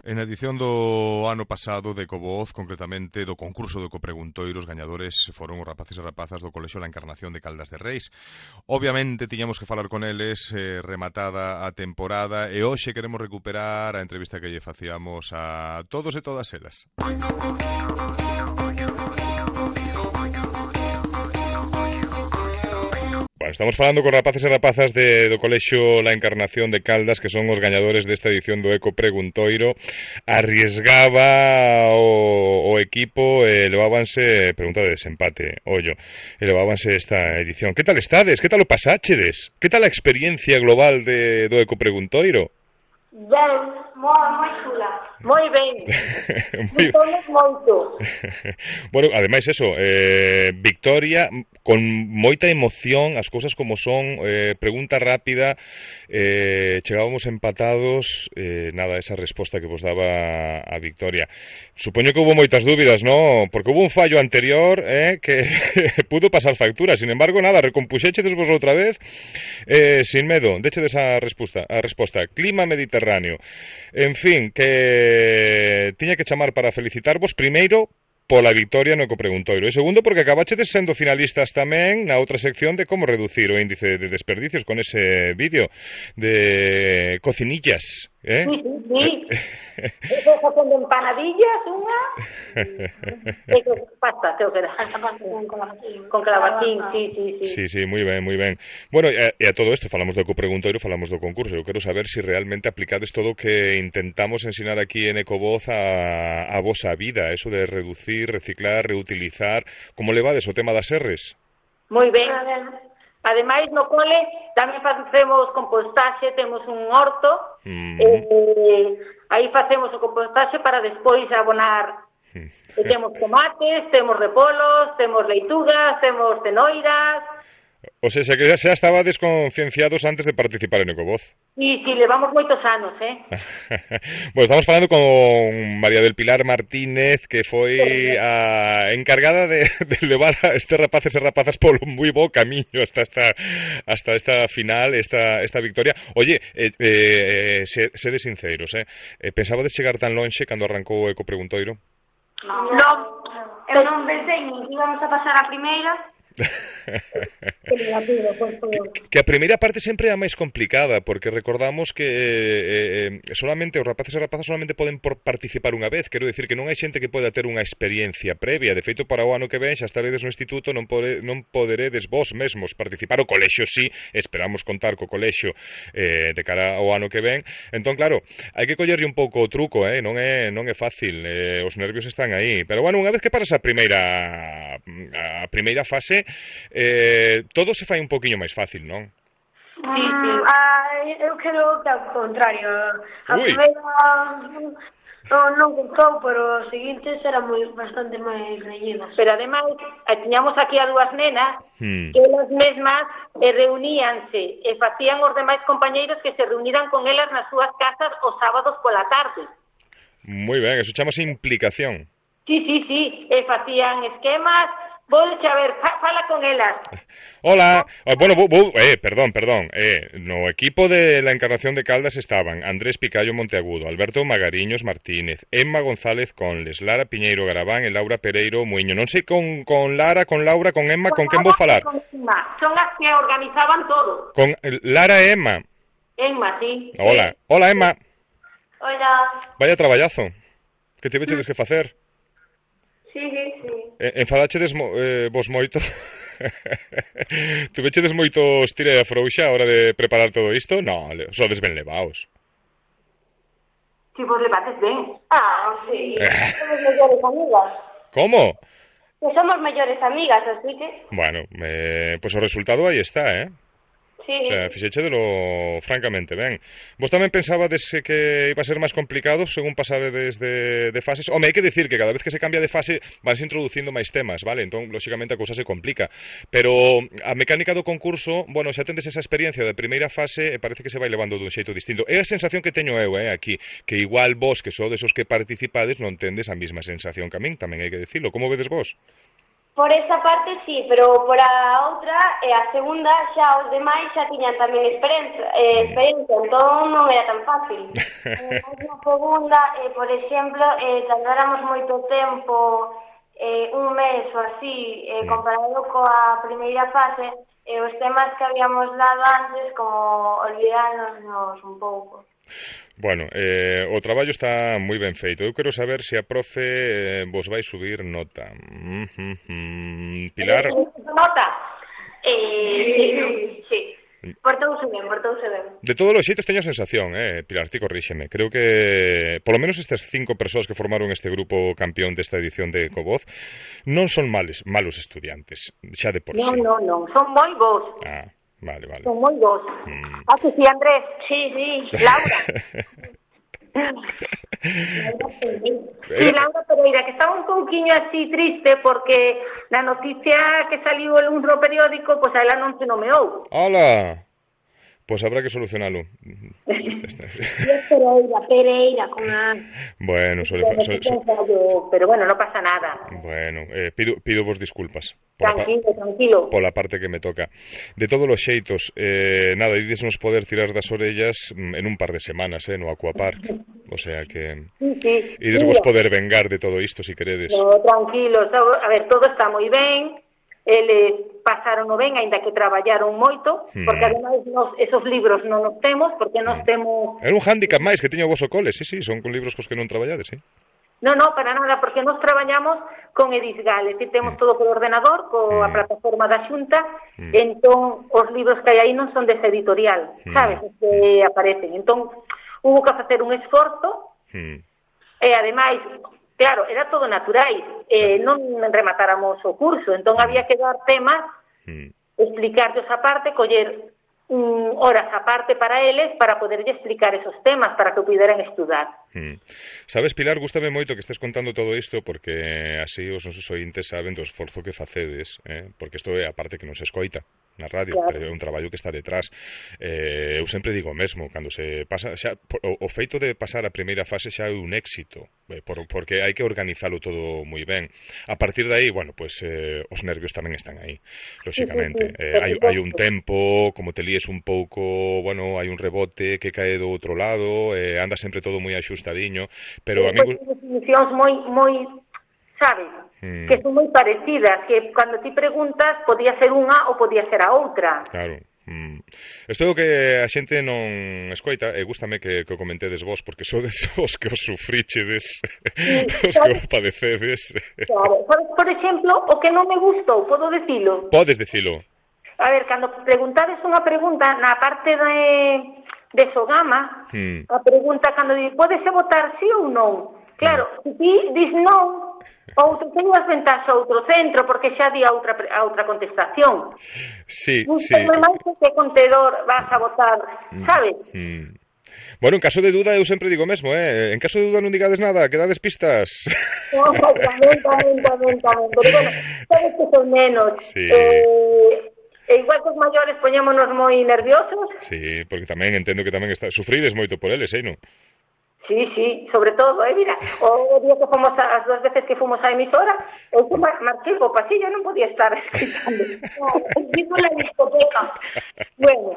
En a edición do ano pasado de Ecovoz, concretamente do concurso do Ecopreguntoiro, os gañadores foron os rapaces e rapazas do Colexio La Encarnación de Caldas de Reis. Obviamente tiñamos que falar con eles rematada a temporada e hoxe queremos recuperar a entrevista que lle facíamos a todos e todas elas. Bueno, estamos falando con rapaces e rapazas do Colexio La Encarnación de Caldas, que son os gañadores desta edición do Eco Preguntoiro. Arriesgaba o equipo e levábanse, pregunta de desempate, ollo, e levábanse esta edición. Que tal estades? Que tal o pasáchedes? Que tal a experiencia global do Eco Preguntoiro? Ben, moi chula, moi ben. Gustounos moito. Bueno, ademais eso, victoria con moita emoción, as cousas como son, pregunta rápida, chegábamos empatados, nada, esa resposta que vos daba a victoria. Supoño que hubo moitas dúbidas, ¿no? Porque hubo un fallo anterior que pudo pasar factura, sin embargo, nada, recompuxéchedes vos outra vez, sin medo, déchedes a resposta, clima mediterráneo. En fin, que tiña que chamar para felicitarvos, primeiro, pola victoria no Ecopreguntoiro, e segundo, porque acabachedes sendo finalistas tamén na outra sección de como reducir o índice de desperdicios con ese vídeo de cocinillas, Sí. Estou facendo empanadillas, unha e con pasta, creo que era con calabacín, sí. Sí, moi ben. Bueno, e a todo isto falamos do Ecopreguntoiro, falamos do concurso. Eu quero saber se realmente aplicades todo o que intentamos ensinar aquí en Ecovoz a vosa vida, eso de reducir, reciclar, reutilizar. Como levades o tema das erres? Moi ben. Ademais, no cole tamén facemos compostaxe, temos un horto, aí facemos o compostaxe para despois abonar. E temos tomates, temos repolos, temos leitugas, temos cenoiras. O sea, que xa estabades concienciados antes de participar en Ecovoz. Sí, levamos moitos anos, Bueno, estamos falando con María del Pilar Martínez, que foi a encargada de levar a estes rapaces e rapazas polo moi bo camiño hasta esta final, esta victoria. Oye, sede sinceros, pensabades chegar tan lonxe cando arrancou o Ecopreguntoiro? Non, eu non pensei nin que íbamos a pasar a primeira. Que a primeira parte sempre é a máis complicada, porque recordamos que solamente os rapaces e rapazas solamente poden participar unha vez. Quero dicir que non hai xente que poida ter unha experiencia previa. De feito, para o ano que ven xa estaredes no instituto, non poderedes vos mesmos participar. O colexio sí, esperamos contar co colexio de cara ao ano que ven. Entón, claro, hai que collerlle un pouco o truco, non é fácil, os nervios están aí. Pero bueno, unha vez que pasas a primeira fase, todo se fai un poquinho máis fácil, non? Sí. Eu creo que ao contrario. A primeira non gustou, pero os seguintes eran bastante máis reñidas. Pero ademais, tiñamos aquí a dúas nenas que elas mesmas reuníanse e facían os demais compañeiros que se reuniran con elas nas súas casas os sábados pola tarde. Moi ben, eso chamase implicación. Sí, e facían esquemas. Volche a ver, fala con elas. Hola, bueno, perdón, no equipo de La Encarnación de Caldas estaban Andrés Picallo Monteagudo, Alberto Magariños Martínez, Emma González Conles, Lara Piñeiro Garabán e Laura Pereiro Muiño. Non sei con Lara, con Laura, con Emma, con quen vou falar? Son as que organizaban todo. Con Lara e Emma? Emma, sí. Hola, Emma. Hola. Vaya traballazo. Que tivechedes que facer? Sí. Enfadachedes vos moito? Tuvechedes moito estira e afrouxa a hora de preparar todo isto? No, sodes ben levaos. Si vos levates ben. Sí. Somos mellores amigas. Como? Que somos mellores amigas, así que... Bueno, pues o resultado aí está, Sí. O sea, fixéchedelo francamente ben. Vos tamén pensabades que iba a ser máis complicado según pasaredes de fases? Home, hai que dicir que cada vez que se cambia de fase vanse introducindo máis temas, vale? Entón, lóxicamente, a cousa se complica. Pero a mecánica do concurso, bueno, xa tendes esa experiencia de primeira fase e parece que se vai levando dun xeito distinto. É a sensación que teño eu, aquí, que igual vos, que sodes os que participades, non tendes a mesma sensación que a min, tamén hai que dicirlo. Como vedes vos? Por esa parte sí, pero por a outra, a segunda, xa os demais xa tiñan tamén experiencia, entón non era tan fácil. Na segunda, por exemplo, tardáramos moito tempo, un mes ou así, comparado coa primeira fase, os temas que habíamos dado antes, como olvidarnos un pouco. Bueno, o traballo está moi ben feito. Eu quero saber se a profe vos vai subir nota. Pilar? Nota? Sí. Portouse ben. De todos os xeitos teño a sensación, Pilar, ti corríxeme. Creo que, polo menos estas 5 persoas que formaron este grupo campeón desta edición de Ecovoz non son malos estudiantes, xa de por sí. Non, son moi bons. Vale. Son moi bons. Que sí, Andrés? Sí, Laura. Laura Pereira, que estaba un pouquiño así triste porque na noticia que saliu en un periódico, pois a ela non se nomeou. Hola. Pois habrá que solucionalo. Pereira, con a... Bueno, pero bueno, non pasa nada. Bueno, pido vos disculpas. Tranquilo. Pola parte que me toca. De todos os xeitos, nada, idesnos poder tirar das orellas en un par de semanas, no Aquapark. O sea que... Sí. Idesvos poder vengar de todo isto, si queredes. No, tranquilo. A ver, todo está moi ben. Eles pasaron ben, aínda que traballaron moito, porque ademais esos libros non os temos, porque nos temos... Era un hándicap máis que tiña o voso cole, sí, son con libros cos que non traballades, sí. No, para nada, porque nos traballamos con Edisgal, é dicir, temos todo por ordenador, coa plataforma da Xunta, entón os libros que hai aí non son desa editorial, sabes, que aparecen. Entón, hubo que facer un esforzo, e ademais... Claro, era todo naturais, non rematáramos o curso, entón había que dar temas, explicarlos aparte, coller horas aparte para eles para poderlle explicar esos temas, para que o puderan estudar. Sabes, Pilar, gústame moito que estés contando todo isto, porque así os nosos ointes saben do esforzo que facedes, porque isto é a parte que non se escoita na radio, claro. Pero é un traballo que está detrás. Eu sempre digo o mesmo, cando se pasa xa, o feito de pasar a primeira fase xa é un éxito, porque hai que organizalo todo moi ben. A partir de aí, bueno, pues os nervios tamén están aí, lóxicamente. Hai un tempo, como te líes un pouco, bueno, hai un rebote que cae do outro lado, anda sempre todo moi axustadiño, pero amigos... Definicións moi, sabes? Que son moi parecidas, que cando ti preguntas podía ser unha ou podía ser a outra. Claro. Isto é o que a xente non escoita, e gústame que o comentedes vos, porque sodes os que os sufríchedes, os que os padecedes. Claro. Sabes, por exemplo, o que non me gustou, podo dicilo? Podes dicilo. A ver, cando preguntades unha pregunta na parte de Sogama, a pregunta cando di, pódese votar sí ou non? Claro, se ti dis non, outro ten as ventas a outro centro, porque xa di a outra contestación. Sí. Non máis que contedor vas a votar, sabes? Bueno, en caso de duda, eu sempre digo mesmo, en caso de duda non digades nada, que dades pistas. Tamén. Pero bueno, sabes que son menos. Sí. Igual que os maiores poñémonos moi nerviosos. Sí, porque tamén entendo que tamén sufrides moito por eles, non? Sí, sobre todo, mira, o día que fomos as 2 veces que fomos á emisora, eu marquei o pasillo, non podía estar escritando. Vivo na discoteca. Bueno,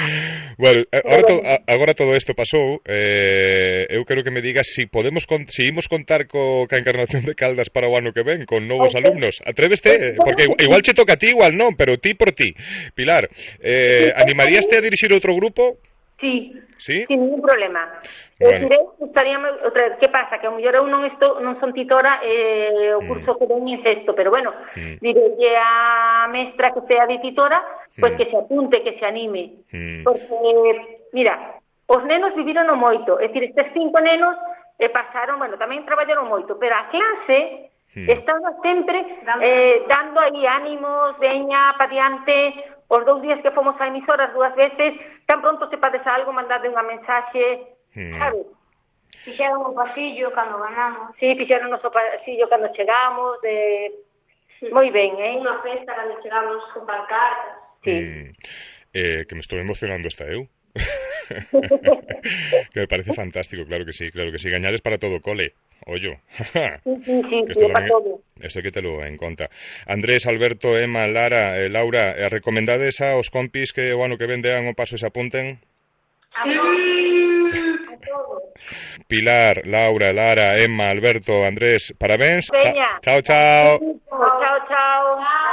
agora todo isto pasou, eu quero que me digas se imos contar ca Encarnación de Caldas para o ano que ven, con novos alumnos. Atréveste, porque igual che toca a ti, igual non, pero ti por ti. Pilar, animaríaste a dirixir outro grupo? Sí, sin ningún problema. Bueno. Gustaríame, que pasa? Que a mellor eu non son titora, o curso que ven é sexto, pero bueno, direlle a mestra que sea de titora, pois que se apunte, que se anime. Porque, mira, os nenos viviron moito, é dicir, estes 5 nenos pasaron, bueno, tamén traballaron moito, pero a clase estaba sempre dando aí ánimos, veña, pa diante. Os 2 días que fomos a emisoras 2 veces, tan pronto se padece algo, mandade unha mensaxe, sabes? Fixeron o pasillo cando ganamos. Sí, fixeron o pasillo cando chegamos, moi ben, Unha festa cando chegamos con pancartas. Sí. Que me estou emocionando hasta eu. Que me parece fantástico, claro que sí. Gañades para todo o cole. ollo. Sí, para todo. Esto hai que telo en conta. Andrés, Alberto, Emma, Lara, Laura, recomendades aos compis que o ano que vendean o paso e se apunten? A todo. Pilar, Laura, Lara, Emma, Alberto, Andrés, parabéns. Veña. Chao, chao. Chao.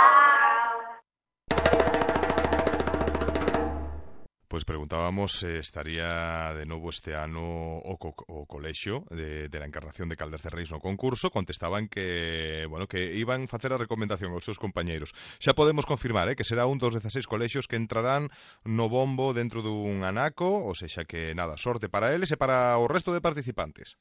Pois preguntábamos se estaría de novo este ano o colexio de la Encarnación de Caldas de Reis no concurso. Contestaban que, bueno, que iban facer a recomendación aos seus compañeiros. Xa podemos confirmar, que será un dos 16 colexios que entrarán no bombo dentro dun anaco, ou sexa que, nada, sorte para eles e para o resto de participantes.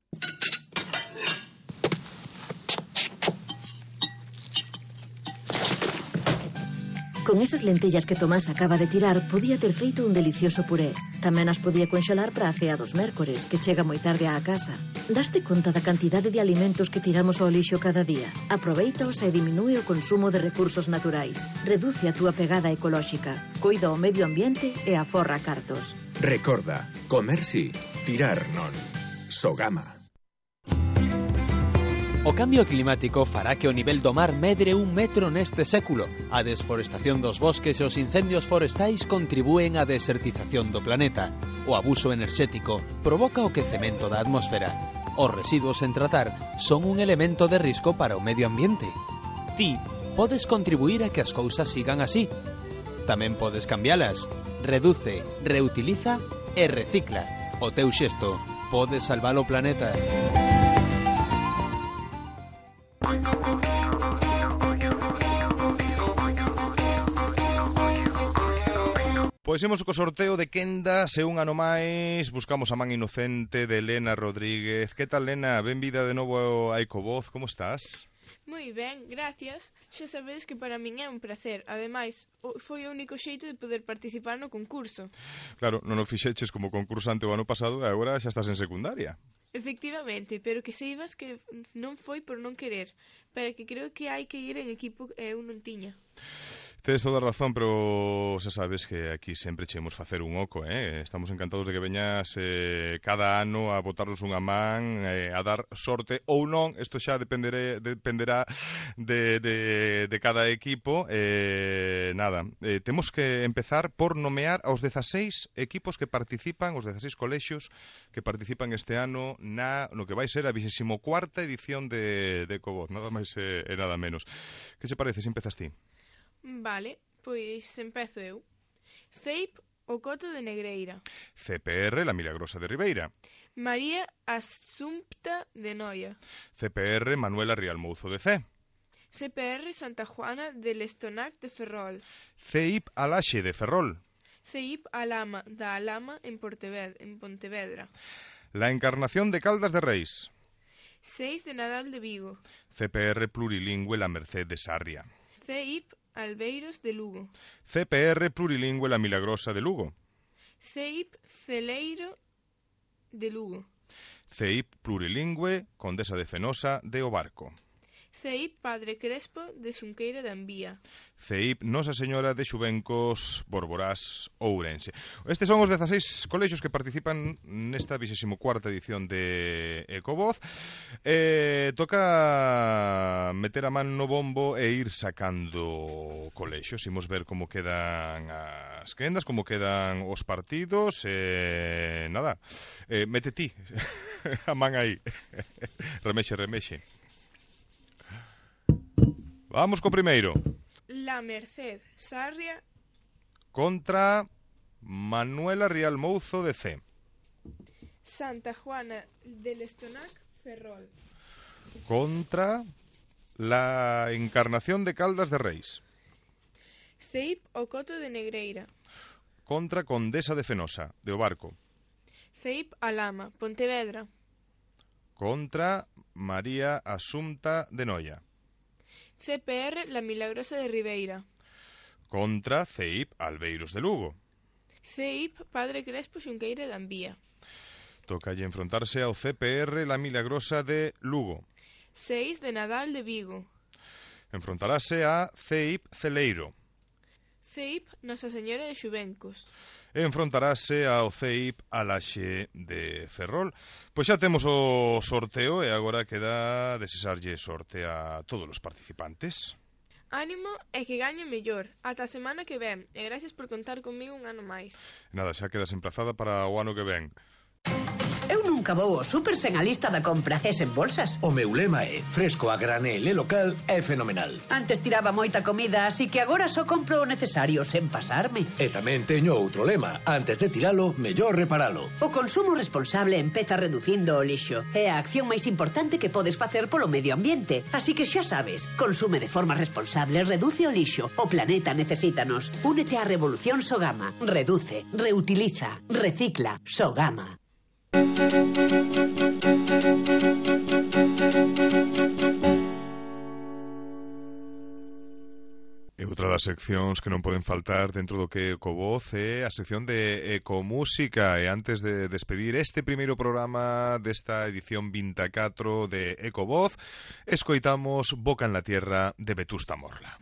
Con esas lentellas que Tomás acaba de tirar, podía ter feito un delicioso puré. Tamén as podía conxelar para a cea dos mércores, que chega moi tarde á casa. Daste conta da cantidade de alimentos que tiramos ao lixo cada día? Aproveitaos e diminúe o consumo de recursos naturais. Reduce a túa pegada ecolóxica. Cuida o medio ambiente e aforra cartos. Recorda, comer sí, tirar non. Sogama. O cambio climático fará que o nivel do mar medre 1 metro neste século. A desforestación dos bosques e os incendios forestais contribúen á desertización do planeta. O abuso enerxético provoca o quecemento da atmosfera. Os residuos sen tratar son un elemento de risco para o medio ambiente. Ti podes contribuir a que as cousas sigan así. Tamén podes cambialas. Reduce, reutiliza e recicla. O teu xesto pode salvar o planeta. Pois imos co sorteo de quendas e un ano máis buscamos a man inocente de Lena Rodríguez. Que tal, Lena? Benvida de novo a Ecovoz, como estás? Moi ben, gracias. Xa sabedes que para min é un placer. Ademais, foi o único xeito de poder participar no concurso. Claro, non o fixeches como concursante o ano pasado e agora xa estás en secundaria. Efectivamente, pero que seibas que non foi por non querer, para que creo que hai que ir en equipo e eu non tiña. Tedes toda a razón, pero xa sabes que aquí sempre chemos facer un oco, Estamos encantados de que veñas cada ano a botarnos unha man, a dar sorte ou non, isto xa dependerá de cada equipo. Nada, temos que empezar por nomear aos 16 equipos que participan, os 16 colexios que participan este ano no que vai ser a 24ª edición de Ecovoz, nada máis e nada menos. Que che parece se empezas ti? Vale, pois empezo eu. CEIP, o Coto de Negreira. CPR, la Milagrosa de Ribeira. María Assumpta de Noia. CPR, Manuela Rialmouzo de C. CPR, Santa Juana de Lestonac de Ferrol. CEIP, Alaxe de Ferrol. CEIP, Alama, da Alama en Pontevedra. La Encarnación de Caldas de Reis. 6 de Nadal de Vigo. CPR, Plurilingüe, la Merced de Sarria. CEIP, Albeiros de Lugo. CPR, Plurilingüe, la Milagrosa de Lugo. CEIP, Celeiro de Lugo. CEIP, Plurilingüe, Condesa de Fenosa de Obarco. CEIP, Padre Crespo de Xunqueira de Ambía. CEIP, Nosa Señora de Xubencos, Borborás, Ourense. Estes son os 16 colexios que participan nesta 24ª edición de Ecovoz. Toca meter a man no bombo e ir sacando colexios. Imos ver como quedan as quendas, como quedan os partidos. Nada, mete ti a man aí. Remexe. Vamos co primeiro. La Merced, Sarria. Contra Manuela Rialmouzo de C. Santa Juana de Lestonac, Ferrol. Contra la Encarnación de Caldas de Reis. CEIP, o Coto de Negreira. Contra Condesa de Fenosa, de Obarco. CEIP, Alama, Pontevedra. Contra María Assumpta de Noia. CPR, La Milagrosa de Ribeira. Contra CEIP, Albeiros de Lugo. CEIP, Padre Crespo, Xunqueira de Ambía. Tocalle enfrontarse ao CPR, La Milagrosa de Lugo. 6 de Nadal de Vigo. Enfrontarase a CEIP, Celeiro. CEIP, Nosa Señora de Xubencos. enfrontarase ao CEIP Alaxe de Ferrol. Pois xa temos o sorteo e agora queda desexarlle sorte a todos os participantes. Ánimo e que gañe mellor. Ata a semana que ven. E gracias por contar comigo un ano máis. Nada, xa quedas emplazada para o ano que ven. Eu nunca vou ao súper sen a lista da compra e sen bolsas. O meu lema é fresco a granel e local é fenomenal. Antes tiraba moita comida, así que agora só compro o necesario sen pasarme. E tamén teño outro lema. Antes de tiralo, mellor reparalo. O consumo responsable empeza reducindo o lixo. É a acción máis importante que podes facer polo medio ambiente. Así que xa sabes, consume de forma responsable, reduce o lixo. O planeta necesítanos. Únete á revolución Sogama. Reduce, reutiliza, recicla. Sogama. E outra das seccións que non poden faltar dentro do que é Ecovoz é a sección de Ecomúsica. E antes de despedir este primeiro programa desta edición 24 de Ecovoz, escoitamos Boca en la Tierra de Vetusta Morla.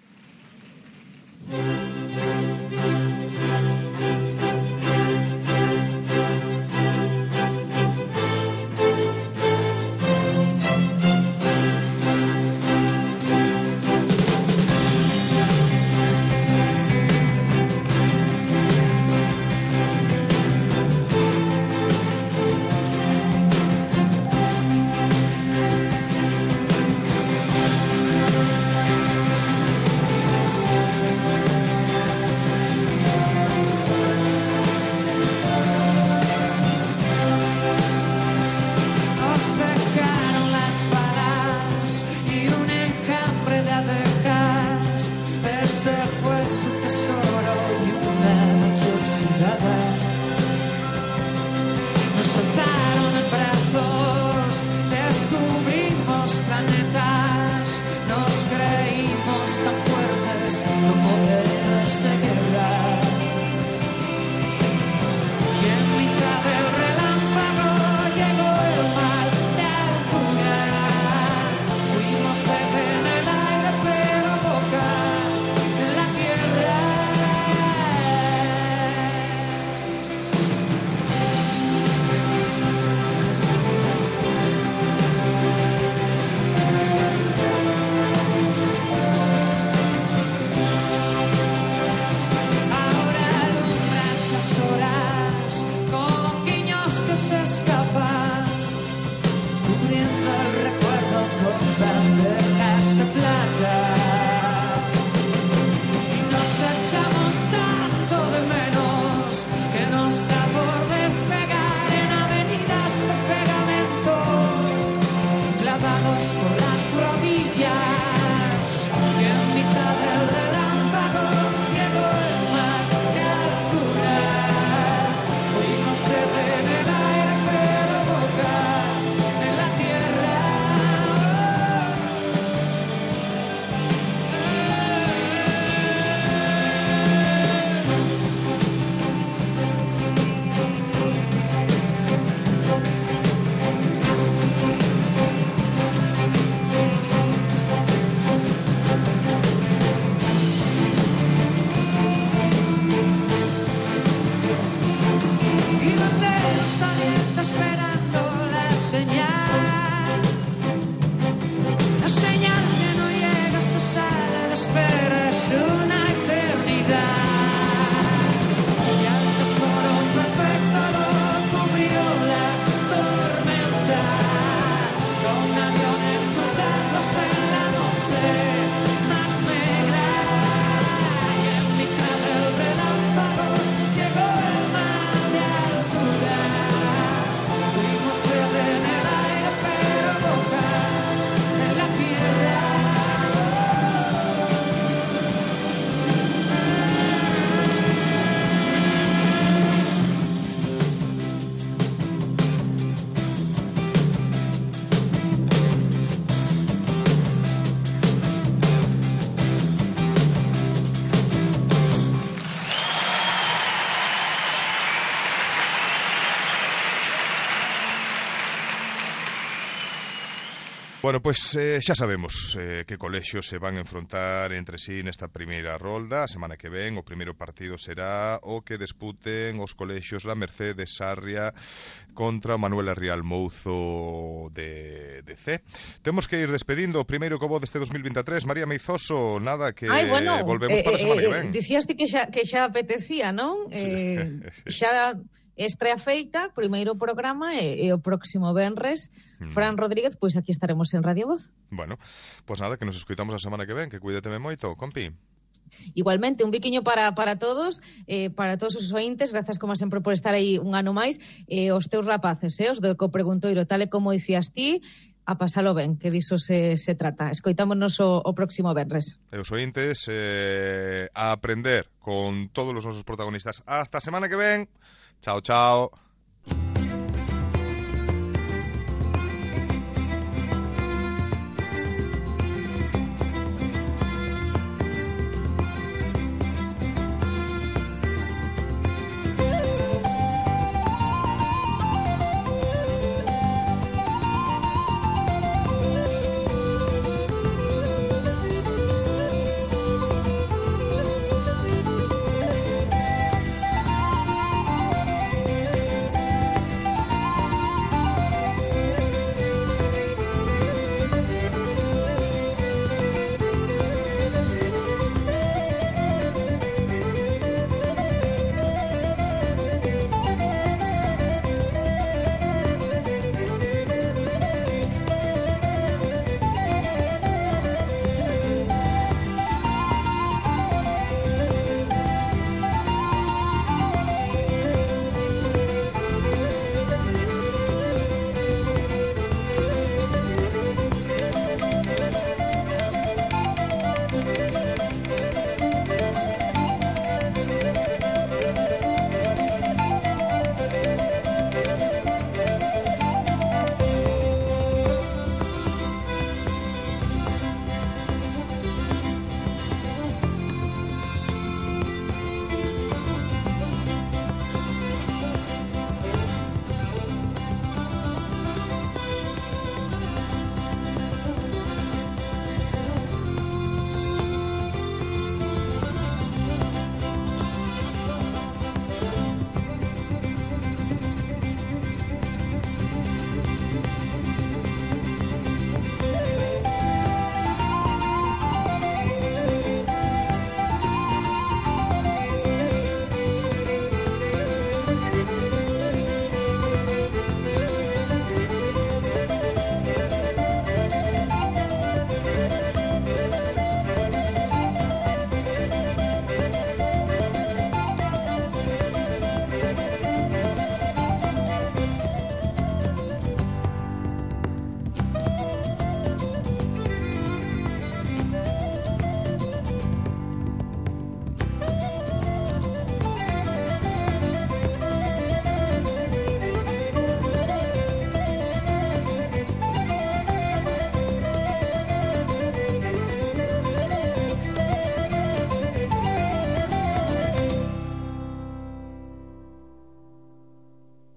Bueno, pois xa sabemos que colexios se van a enfrontar entre sí nesta primeira rolda. A semana que ven o primeiro partido será o que disputen os colexios La Merced de Sarria contra o Manuela Rial Mouzo de C. Temos que ir despedindo o primeiro cobo deste 2023. María Meizoso, nada, que volvemos para a semana que ven. Dicías ti que xa apetecía, non? Xa estrea feita, primeiro programa e o próximo venres, Fran Rodríguez, pois aquí estaremos en Radio Voz. Bueno, pois nada, que nos escoitamos a semana que ven, que cuídateme moito, compi. Igualmente, un biquiño para todos, para todos os ointes, grazas como sempre por estar aí un ano máis, os teus rapaces, os do Eco Preguntoiro, tal e como dicías ti, a pasalo ben, que diso se trata. Escoitámonos o próximo venres. E os ointes a aprender con todos os nosos protagonistas. Hasta a semana que ven. Chao, chao.